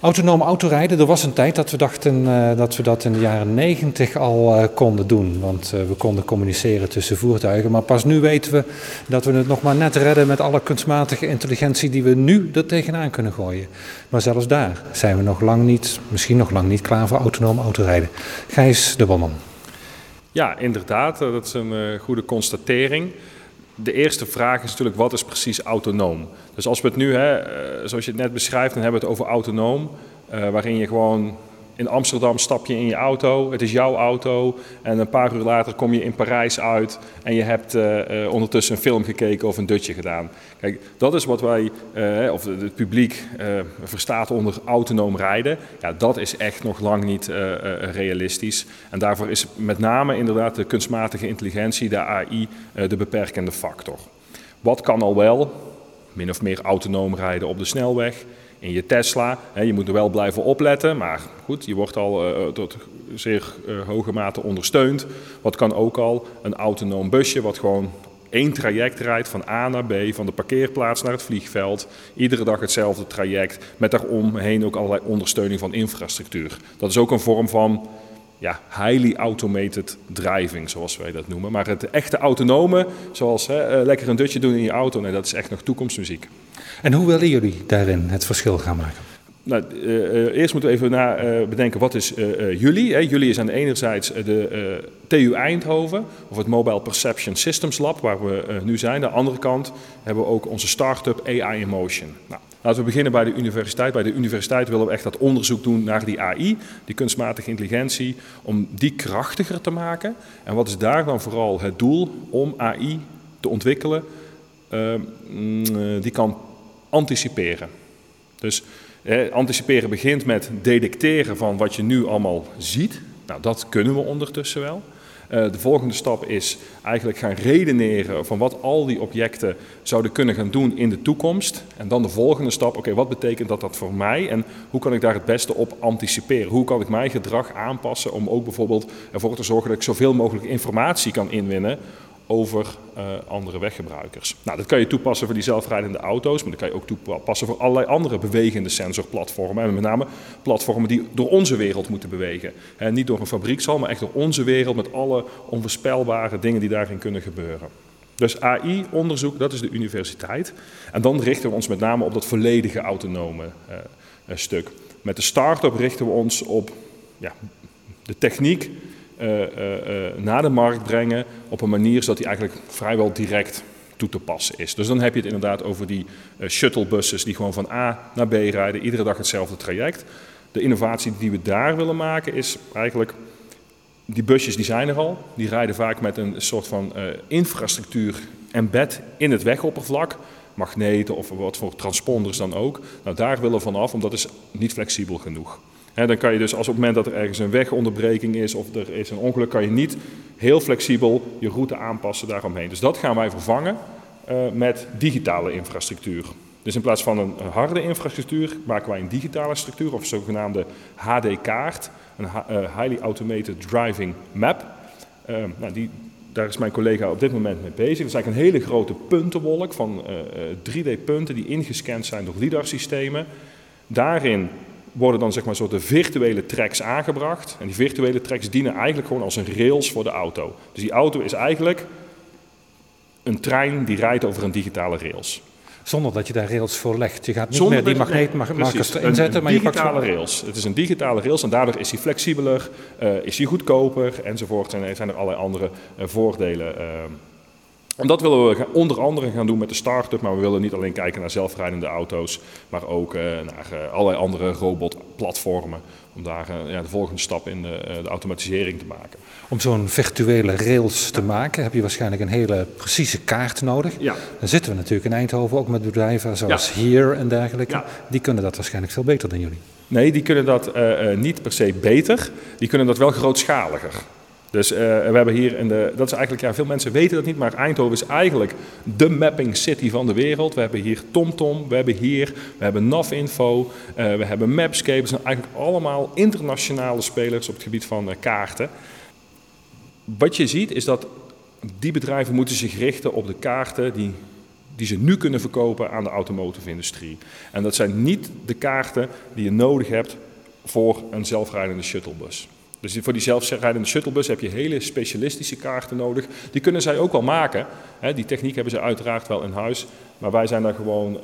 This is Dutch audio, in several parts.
Autonoom autorijden, er was een tijd dat we dachten dat we dat in de jaren 90 al konden doen. Want we konden communiceren tussen voertuigen. Maar pas nu weten we dat we het nog maar net redden met alle kunstmatige intelligentie die we nu er tegenaan kunnen gooien. Maar zelfs daar zijn we nog lang niet, misschien nog lang niet klaar voor autonoom autorijden. Gijs de Bomman. Ja, inderdaad. Dat is een goede constatering. De eerste vraag is natuurlijk, wat is precies autonoom? Dus als we het nu, zoals je het net beschrijft, dan hebben we het over autonoom. Waarin je gewoon in Amsterdam stap je in je auto, het is jouw auto. En een paar uur later kom je in Parijs uit en je hebt ondertussen een film gekeken of een dutje gedaan. Kijk, dat is wat wij, of het publiek, verstaat onder autonoom rijden. Ja, dat is echt nog lang niet realistisch. En daarvoor is met name inderdaad de kunstmatige intelligentie, de AI, de beperkende factor. Wat kan al wel? Min of meer autonoom rijden op de snelweg. In je Tesla, je moet er wel blijven opletten, maar goed, je wordt al tot zeer hoge mate ondersteund. Wat kan ook al? Een autonoom busje wat gewoon één traject rijdt van A naar B, van de parkeerplaats naar het vliegveld. Iedere dag hetzelfde traject, met daaromheen ook allerlei ondersteuning van infrastructuur. Dat is ook een vorm van highly automated driving, zoals wij dat noemen. Maar het echte autonome, zoals lekker een dutje doen in je auto, nee, dat is echt nog toekomstmuziek. En hoe willen jullie daarin het verschil gaan maken? Nou, eerst moeten we even bedenken, wat is jullie? Jullie is aan de enerzijds de TU Eindhoven, of het Mobile Perception Systems Lab, waar we nu zijn. Aan de andere kant hebben we ook onze start-up AI in Motion. Nou, laten we beginnen bij de universiteit. Bij de universiteit willen we echt dat onderzoek doen naar die AI, die kunstmatige intelligentie, om die krachtiger te maken. En wat is daar dan vooral het doel? Om AI te ontwikkelen die kan anticiperen. Dus anticiperen begint met detecteren van wat je nu allemaal ziet. Nou, dat kunnen we ondertussen wel. De volgende stap is eigenlijk gaan redeneren van wat al die objecten zouden kunnen gaan doen in de toekomst. En dan de volgende stap, oké, wat betekent dat voor mij en hoe kan ik daar het beste op anticiperen? Hoe kan ik mijn gedrag aanpassen om ook bijvoorbeeld ervoor te zorgen dat ik zoveel mogelijk informatie kan inwinnen over andere weggebruikers. Nou, dat kan je toepassen voor die zelfrijdende auto's, maar dat kan je ook toepassen voor allerlei andere bewegende sensorplatformen. En met name platformen die door onze wereld moeten bewegen. Niet door een fabriekshal, maar echt door onze wereld met alle onvoorspelbare dingen die daarin kunnen gebeuren. Dus AI-onderzoek, dat is de universiteit. En dan richten we ons met name op dat volledige autonome stuk. Met de start-up richten we ons op de techniek naar de markt brengen op een manier zodat die eigenlijk vrijwel direct toe te passen is. Dus dan heb je het inderdaad over die shuttlebussen die gewoon van A naar B rijden, iedere dag hetzelfde traject. De innovatie die we daar willen maken is eigenlijk, die busjes die zijn er al, die rijden vaak met een soort van infrastructuur embed in het wegoppervlak, magneten of wat voor transponders dan ook. Nou, daar willen we vanaf, omdat het is niet flexibel genoeg. Dan kan je dus als op het moment dat er ergens een wegonderbreking is of er is een ongeluk, kan je niet heel flexibel je route aanpassen daaromheen. Dus dat gaan wij vervangen met digitale infrastructuur. Dus in plaats van een harde infrastructuur maken wij een digitale structuur of een zogenaamde HD-kaart, een Highly Automated Driving Map. Daar is mijn collega op dit moment mee bezig. Dat is eigenlijk een hele grote puntenwolk van 3D-punten die ingescand zijn door LiDAR-systemen. Daarin worden dan zeg maar soort de virtuele tracks aangebracht. En die virtuele tracks dienen eigenlijk gewoon als een rails voor de auto. Dus die auto is eigenlijk een trein die rijdt over een digitale rails. Zonder dat je daar rails voor legt. Je gaat niet meer die magneetmarkers erin zetten. Maar je pakt digitale rails. Het is een digitale rails en daardoor is hij flexibeler, is hij goedkoper enzovoort. En zijn er allerlei andere voordelen. En dat willen we onder andere gaan doen met de start-up, maar we willen niet alleen kijken naar zelfrijdende auto's, maar ook naar allerlei andere robotplatformen, om daar de volgende stap in de automatisering te maken. Om zo'n virtuele rails te maken heb je waarschijnlijk een hele precieze kaart nodig. Ja. Dan zitten we natuurlijk in Eindhoven ook met bedrijven zoals Here en dergelijke. Ja. Die kunnen dat waarschijnlijk veel beter dan jullie. Nee, die kunnen dat niet per se beter, die kunnen dat wel grootschaliger. Dus we hebben hier, dat is eigenlijk, veel mensen weten dat niet, maar Eindhoven is eigenlijk de mapping city van de wereld. We hebben hier TomTom, we hebben Navinfo, we hebben Mapscape. Dat zijn eigenlijk allemaal internationale spelers op het gebied van kaarten. Wat je ziet is dat die bedrijven moeten zich richten op de kaarten die die ze nu kunnen verkopen aan de automotive industrie. En dat zijn niet de kaarten die je nodig hebt voor een zelfrijdende shuttlebus. Dus voor die zelfrijdende shuttlebus heb je hele specialistische kaarten nodig. Die kunnen zij ook wel maken. Die techniek hebben ze uiteraard wel in huis. Maar wij zijn daar gewoon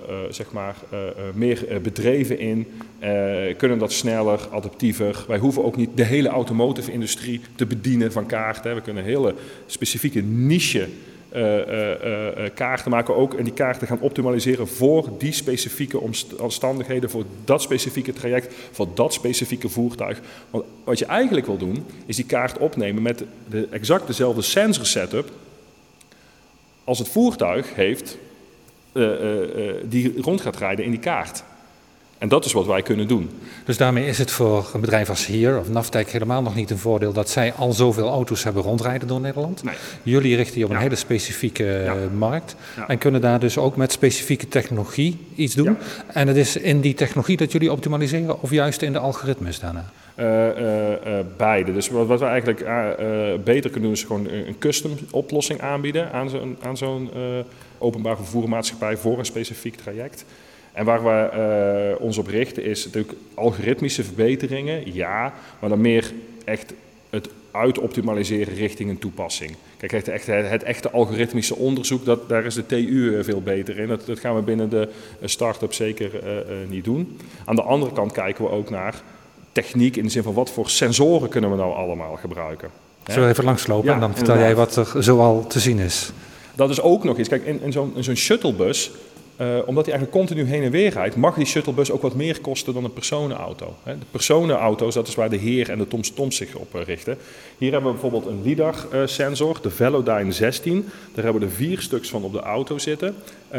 meer bedreven in. Kunnen dat sneller, adaptiever. Wij hoeven ook niet de hele automotive industrie te bedienen van kaarten. We kunnen hele specifieke niche kaarten maken ook. En die kaarten gaan optimaliseren voor die specifieke omstandigheden. Voor dat specifieke traject. Voor dat specifieke voertuig. Want wat je eigenlijk wil doen, is die kaart opnemen met exact dezelfde sensor setup als het voertuig heeft die rond gaat rijden in die kaart. En dat is wat wij kunnen doen. Dus daarmee is het voor een bedrijf als HERE of Navtech helemaal nog niet een voordeel dat zij al zoveel auto's hebben rondrijden door Nederland. Nee. Jullie richten je op een hele specifieke markt en kunnen daar dus ook met specifieke technologie iets doen. Ja. En het is in die technologie dat jullie optimaliseren of juist in de algoritmes daarna? Beide. Dus wat we eigenlijk beter kunnen doen is gewoon een custom oplossing aanbieden aan zo'n openbaar vervoermaatschappij voor een specifiek traject. En waar we ons op richten is natuurlijk algoritmische verbeteringen, ja, maar dan meer echt het uitoptimaliseren richting een toepassing. Kijk, het echte algoritmische onderzoek, daar is de TU veel beter in. Dat gaan we binnen de start-up zeker niet doen. Aan de andere kant kijken we ook naar techniek in de zin van wat voor sensoren kunnen we nou allemaal gebruiken. Zullen we even langslopen en dan vertel jij wat er zoal te zien is. Dat is ook nog iets. Kijk, in zo'n shuttlebus, omdat hij eigenlijk continu heen en weer rijdt, mag die shuttlebus ook wat meer kosten dan een personenauto. De personenauto's, dat is waar de HERE en de TomTom zich op richten. Hier hebben we bijvoorbeeld een LiDAR-sensor, de Velodyne 16. Daar hebben we er 4 stuks van op de auto zitten.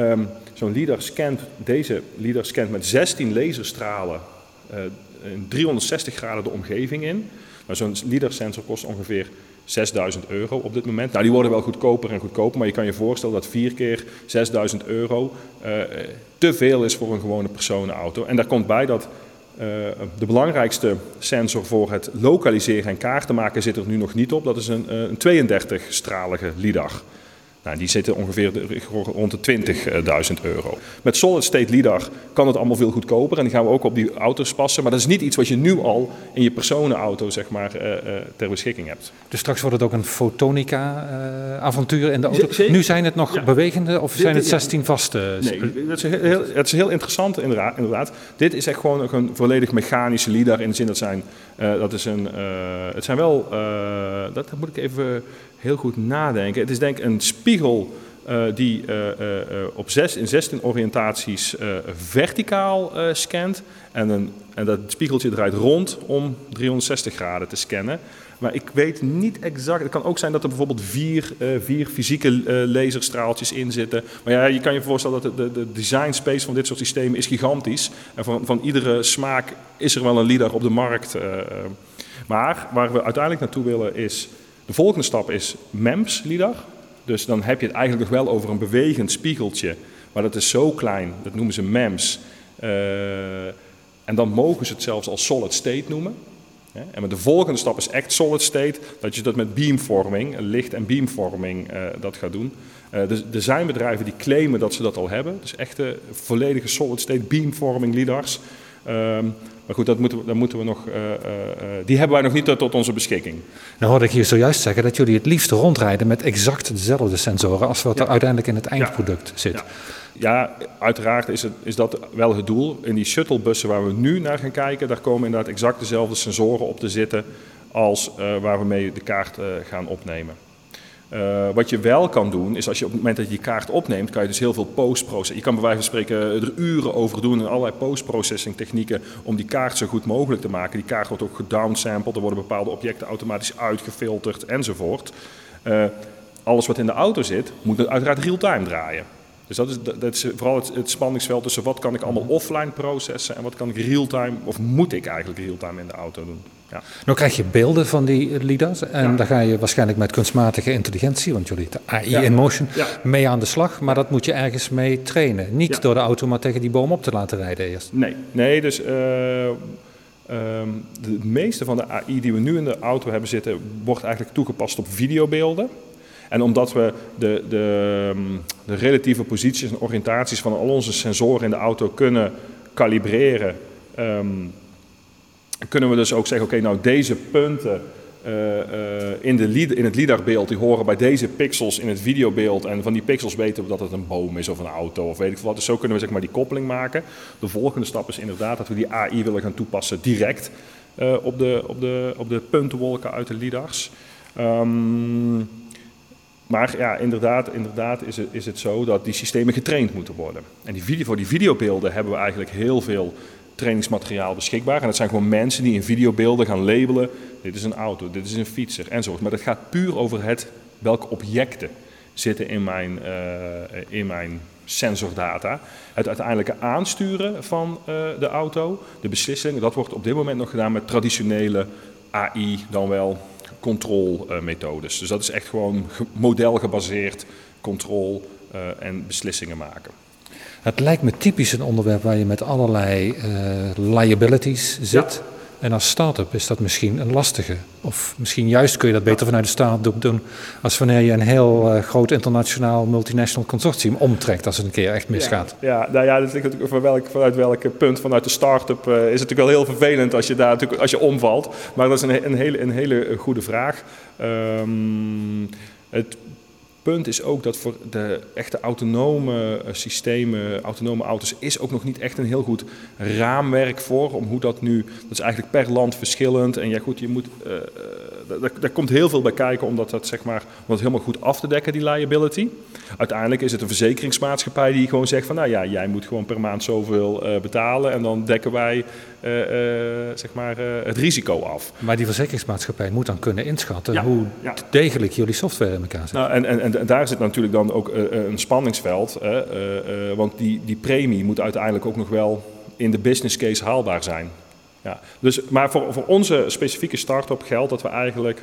Deze LiDAR scant met 16 laserstralen in 360 graden de omgeving in. Maar zo'n LiDAR-sensor kost ongeveer €6.000 op dit moment. Nou, die worden wel goedkoper en goedkoper, maar je kan je voorstellen dat 4 keer €6.000 te veel is voor een gewone personenauto. En daar komt bij dat de belangrijkste sensor voor het lokaliseren en kaarten maken zit er nu nog niet op. Dat is een 32-stralige LiDAR. Nou, die zitten ongeveer rond de €20.000. Met solid state LiDAR kan het allemaal veel goedkoper en die gaan we ook op die auto's passen. Maar dat is niet iets wat je nu al in je personenauto ter beschikking hebt. Dus straks wordt het ook een fotonica-avontuur in de auto? Nu zijn het nog bewegende of zijn het 16 vaste? Nee, het is heel interessant inderdaad. Dit is echt gewoon een volledig mechanische LiDAR in de zin dat moet ik even heel goed nadenken. Het is denk ik een spiegel die in 16 oriëntaties verticaal scant. En dat spiegeltje draait rond om 360 graden te scannen. Maar ik weet niet exact. Het kan ook zijn dat er bijvoorbeeld 4 fysieke laserstraaltjes in zitten. Maar ja, je kan je voorstellen dat de design space van dit soort systemen is gigantisch. En van iedere smaak is er wel een LiDAR op de markt. Maar waar we uiteindelijk naartoe willen is... De volgende stap is MEMS LiDAR. Dus dan heb je het eigenlijk nog wel over een bewegend spiegeltje. Maar dat is zo klein, dat noemen ze MEMS. En dan mogen ze het zelfs als solid state noemen. En de volgende stap is echt solid state. Dat je dat met beamvorming, licht- en beamvorming, dat gaat doen. Er zijn bedrijven die claimen dat ze dat al hebben. Dus echte volledige solid state beamvorming LiDARs. Maar goed, die hebben wij nog niet tot onze beschikking. Nou hoorde ik hier zojuist zeggen dat jullie het liefst rondrijden met exact dezelfde sensoren als wat er uiteindelijk in het eindproduct zit. Ja, uiteraard is dat wel het doel. In die shuttlebussen waar we nu naar gaan kijken, daar komen inderdaad exact dezelfde sensoren op te zitten als waar we mee de kaart gaan opnemen. Wat je wel kan doen, is als je op het moment dat je die kaart opneemt, kan je dus heel veel post-processing. Je kan bij wijze van spreken er uren over doen en allerlei post-processing technieken om die kaart zo goed mogelijk te maken. Die kaart wordt ook gedownsampled, er worden bepaalde objecten automatisch uitgefilterd enzovoort. Alles wat in de auto zit, moet uiteraard real-time draaien. Dus dat is vooral het spanningsveld tussen wat kan ik allemaal offline processen en wat kan ik real-time, of moet ik eigenlijk real-time in de auto doen. Ja. Nou krijg je beelden van die LiDAR's en daar ga je waarschijnlijk met kunstmatige intelligentie, want jullie de AI in motion, mee aan de slag. Maar dat moet je ergens mee trainen. Niet door de auto, maar tegen die boom op te laten rijden eerst. Nee, dus de meeste van de AI die we nu in de auto hebben zitten, wordt eigenlijk toegepast op videobeelden. En omdat we de relatieve posities en oriëntaties van al onze sensoren in de auto kunnen kalibreren, kunnen we dus ook zeggen, oké, nou deze punten in het LiDAR-beeld, die horen bij deze pixels in het videobeeld. En van die pixels weten we dat het een boom is of een auto of weet ik veel wat. Dus zo kunnen we zeg maar die koppeling maken. De volgende stap is inderdaad dat we die AI willen gaan toepassen direct op de puntenwolken uit de LiDAR's. Maar ja, inderdaad is het zo dat die systemen getraind moeten worden. En voor die videobeelden hebben we eigenlijk heel veel trainingsmateriaal beschikbaar. En dat zijn gewoon mensen die in videobeelden gaan labelen. Dit is een auto, dit is een fietser enzovoort. Maar dat gaat puur over welke objecten zitten in mijn sensordata. Het uiteindelijke aansturen van de auto, de beslissingen, dat wordt op dit moment nog gedaan met traditionele AI, dan wel controlmethodes. Dus dat is echt gewoon modelgebaseerd controle en beslissingen maken. Het lijkt me typisch een onderwerp waar je met allerlei liabilities zit. Ja. En als start-up is dat misschien een lastige. Of misschien juist kun je dat beter vanuit de start-up doen als wanneer je een heel groot internationaal multinational consortium omtrekt als het een keer echt misgaat. Ja, nou ja, dat ligt natuurlijk vanuit welk punt vanuit de start-up is het natuurlijk wel heel vervelend als je omvalt. Maar dat is een hele goede vraag. Het punt is ook dat voor de echte autonome systemen, autonome auto's, is ook nog niet echt een heel goed raamwerk voor. Om hoe dat nu, dat is eigenlijk per land verschillend. En ja goed, je moet, daar komt heel veel bij kijken om dat zeg maar, om dat helemaal goed af te dekken, die liability. Uiteindelijk is het een verzekeringsmaatschappij die gewoon zegt van, nou ja, jij moet gewoon per maand zoveel betalen en dan dekken wij zeg maar, het risico af. Maar die verzekeringsmaatschappij moet dan kunnen inschatten hoe degelijk jullie software in elkaar zit. Nou, en daar zit natuurlijk dan ook een spanningsveld, want die premie moet uiteindelijk ook nog wel in de business case haalbaar zijn. Ja, dus, maar voor onze specifieke start-up geldt dat we eigenlijk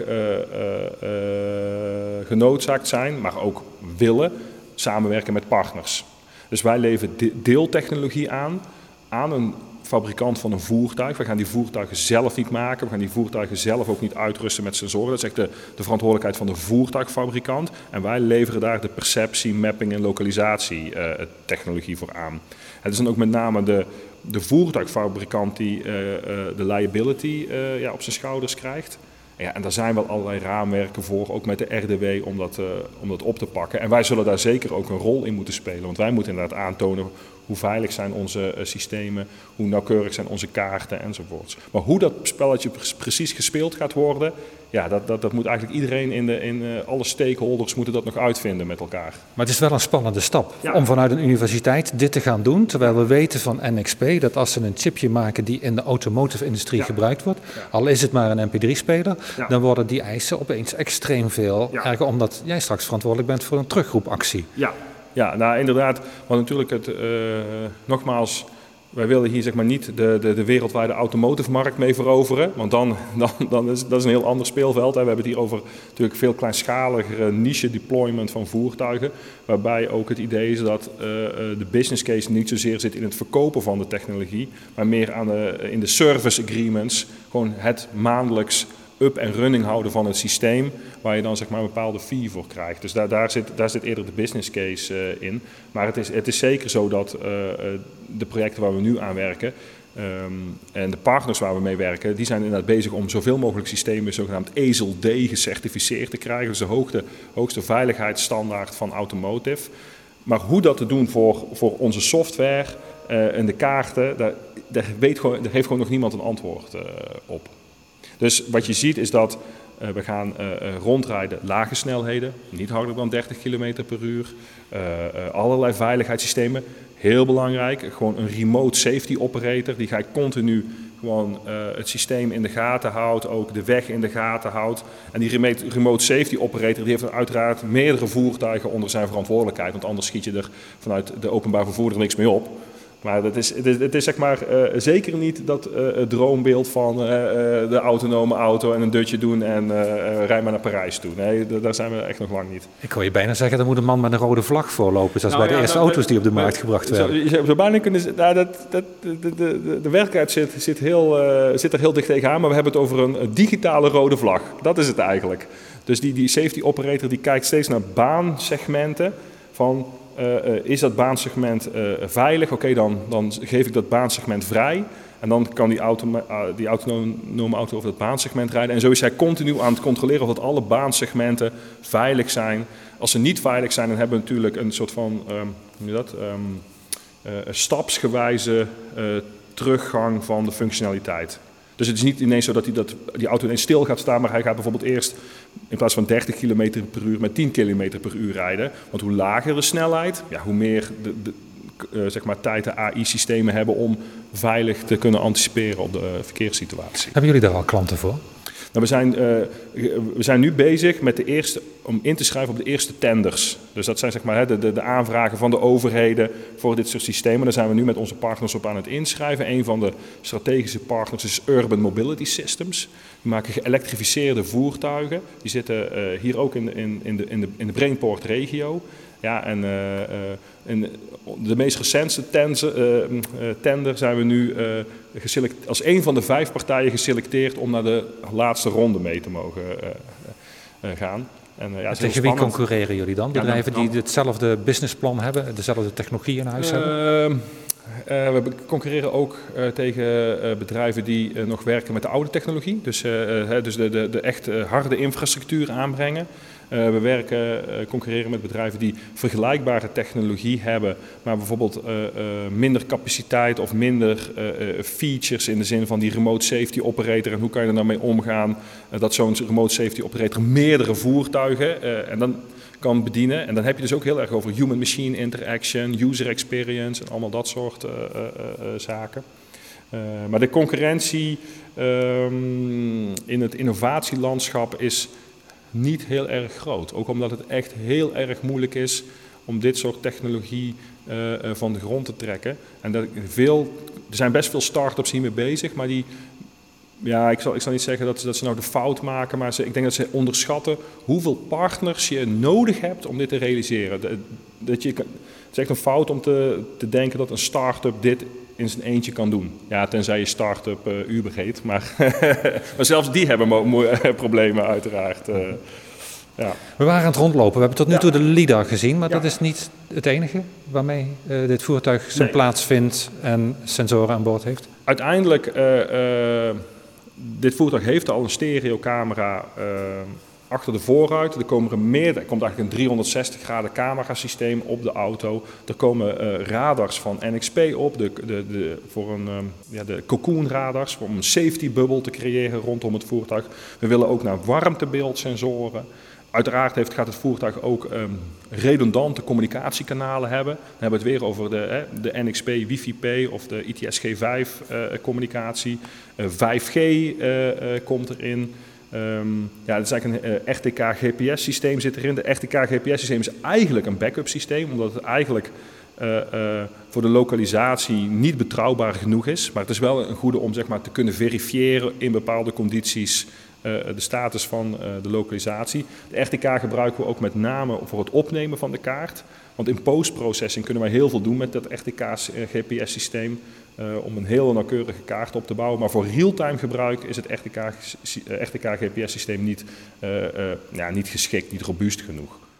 genoodzaakt zijn, maar ook willen samenwerken met partners. Dus wij leveren deeltechnologie aan een fabrikant van een voertuig. We gaan die voertuigen zelf niet maken. We gaan die voertuigen zelf ook niet uitrusten met sensoren. Dat is echt de verantwoordelijkheid van de voertuigfabrikant. En wij leveren daar de perceptie, mapping en localisatie technologie voor aan. Het is dan ook met name de voertuigfabrikant die de liability op zijn schouders krijgt. Ja, en daar zijn wel allerlei raamwerken voor, ook met de RDW, om dat op te pakken. En wij zullen daar zeker ook een rol in moeten spelen. Want wij moeten inderdaad aantonen hoe veilig zijn onze systemen, hoe nauwkeurig zijn onze kaarten enzovoorts. Maar hoe dat spelletje precies gespeeld gaat worden, ja, dat moet eigenlijk iedereen alle stakeholders moeten dat nog uitvinden met elkaar. Maar het is wel een spannende stap om vanuit een universiteit dit te gaan doen. Terwijl we weten van NXP dat als ze een chipje maken die in de automotive-industrie gebruikt wordt, al is het maar een MP3-speler, dan worden die eisen opeens extreem veel erger, omdat jij straks verantwoordelijk bent voor een terugroepactie. Ja, nou inderdaad, want natuurlijk nogmaals, wij willen hier zeg maar niet de wereldwijde automotive-markt mee veroveren, want dan is dat een heel ander speelveld. Hè. We hebben het hier over natuurlijk veel kleinschaligere niche deployment van voertuigen, waarbij ook het idee is dat de business case niet zozeer zit in het verkopen van de technologie, maar meer in de service agreements, gewoon het maandelijks up en running houden van het systeem, waar je dan zeg maar een bepaalde fee voor krijgt. Dus daar zit eerder de business case in. Maar het is zeker zo dat de projecten waar we nu aan werken en de partners waar we mee werken, die zijn inderdaad bezig om zoveel mogelijk systemen zogenaamd ASIL-D gecertificeerd te krijgen. Dus de hoogste veiligheidsstandaard van automotive. Maar hoe dat te doen voor onze software en de kaarten, daar heeft gewoon nog niemand een antwoord op. Dus wat je ziet is dat we gaan rondrijden lage snelheden, niet harder dan 30 km per uur. Allerlei veiligheidssystemen, heel belangrijk. Gewoon een remote safety operator, die gaat continu gewoon het systeem in de gaten houdt, ook de weg in de gaten houdt. En die remote safety operator die heeft uiteraard meerdere voertuigen onder zijn verantwoordelijkheid, want anders schiet je er vanuit de openbaar vervoer niks mee op. Maar het is zeg maar zeker niet dat het droombeeld van de autonome auto en een dutje doen en rij maar naar Parijs toe. Nee, daar zijn we echt nog lang niet. Ik hoor je bijna zeggen, er moet een man met een rode vlag voorlopen, zoals bij de eerste auto's die op de markt gebracht werden. Je zou bijna kunnen zeggen, de werkelijkheid zit er heel dicht tegenaan, maar we hebben het over een digitale rode vlag. Dat is het eigenlijk. Dus die safety operator die kijkt steeds naar baansegmenten van... is dat baansegment veilig? Oké, dan geef ik dat baansegment vrij. En dan kan die autonome auto over dat baansegment rijden. En zo is hij continu aan het controleren of dat alle baansegmenten veilig zijn. Als ze niet veilig zijn, dan hebben we natuurlijk een soort van stapsgewijze teruggang van de functionaliteit. Dus het is niet ineens zo dat die auto ineens stil gaat staan, maar hij gaat bijvoorbeeld eerst in plaats van 30 km per uur met 10 km per uur rijden. Want hoe lager de snelheid, hoe meer zeg maar tijd de AI-systemen hebben om veilig te kunnen anticiperen op de verkeerssituatie. Hebben jullie daar al klanten voor? Nou, we zijn nu bezig om in te schrijven op de eerste tenders. Dus dat zijn zeg maar de aanvragen van de overheden voor dit soort systemen. Daar zijn we nu met onze partners op aan het inschrijven. Een van de strategische partners is Urban Mobility Systems. Die maken geëlektrificeerde voertuigen. Die zitten hier ook in de Brainport regio. Ja, en de meest recente tender zijn we nu als een van de 5 partijen geselecteerd om naar de laatste ronde mee te mogen gaan. En, tegen wie concurreren jullie dan? Bedrijven die hetzelfde businessplan hebben, dezelfde technologie in huis hebben? We concurreren ook tegen bedrijven die nog werken met de oude technologie. Dus de echt harde infrastructuur aanbrengen. We concurreren met bedrijven die vergelijkbare technologie hebben, maar bijvoorbeeld minder capaciteit of minder features in de zin van die remote safety operator en hoe kan je er nou mee omgaan dat zo'n remote safety operator meerdere voertuigen en dan kan bedienen. En dan heb je dus ook heel erg over human-machine interaction, user experience en allemaal dat soort zaken. Maar de concurrentie in het innovatielandschap is niet heel erg groot. Ook omdat het echt heel erg moeilijk is om dit soort technologie van de grond te trekken. En er zijn best veel start-ups hiermee bezig, maar ik zal niet zeggen dat ze nou de fout maken, maar ik denk dat ze onderschatten hoeveel partners je nodig hebt om dit te realiseren. Het is echt een fout om te denken dat een start-up dit in zijn eentje kan doen. Ja, tenzij je start-up Uber heet, maar zelfs die hebben problemen uiteraard. Ja. We waren aan het rondlopen. We hebben tot nu toe de LiDAR gezien, maar dat is niet het enige waarmee dit voertuig zijn plaats vindt en sensoren aan boord heeft. Uiteindelijk, dit voertuig heeft al een stereocamera achter de voorruit. Er komt eigenlijk een 360 graden camerasysteem op de auto. Er komen radars van NXP op, de Cocoon radars, om een safety bubble te creëren rondom het voertuig. We willen ook naar warmtebeeldsensoren. Uiteraard gaat het voertuig ook redundante communicatiekanalen hebben. Dan hebben we het weer over de NXP Wi-Fi-P of de ITS-G5 communicatie. 5G komt erin. Het is eigenlijk een RTK-GPS-systeem zit erin. De RTK-GPS-systeem is eigenlijk een backup systeem, omdat het eigenlijk voor de lokalisatie niet betrouwbaar genoeg is. Maar het is wel een goede om zeg maar, te kunnen verifiëren in bepaalde condities de status van de lokalisatie. De RTK gebruiken we ook met name voor het opnemen van de kaart. Want in postprocessing kunnen wij heel veel doen met dat RTK-GPS-systeem om een heel nauwkeurige kaart op te bouwen. Maar voor real-time gebruik is het RTK-GPS-systeem niet geschikt, niet robuust genoeg.